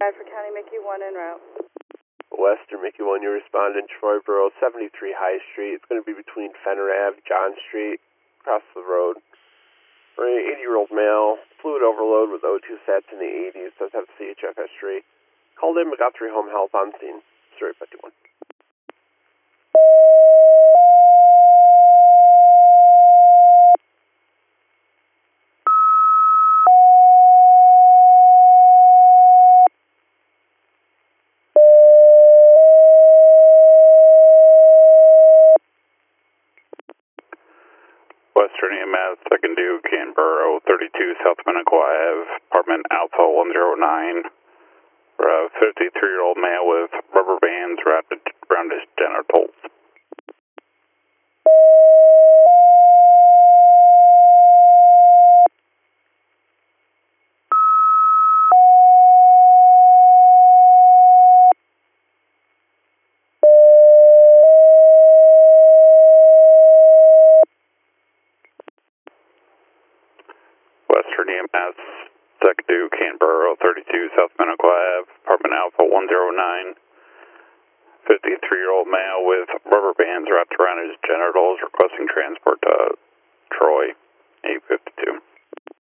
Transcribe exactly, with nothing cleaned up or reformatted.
five for County Mickey one en route. Western Mickey one, you respond in Troyboro, seventy-three High Street. It's going to be between Fenner Avenue, John Street, across the road. For an eighty-year-old male, fluid overload with O two sats in the eighties, does have C H F history. Called in, but got three home health on scene. Surrey fifty-one. Western E M S, second due, Canberra, thirty-two South Minnequa Ave, apartment Alpha one oh nine. For a fifty-three-year-old male with rubber bands wrapped around his genitals. Western E M S, second due, Canberra, thirty-two South Minnequa Ave, apartment Alpha one oh nine. fifty-three-year-old male with rubber bands wrapped around his genitals requesting transport to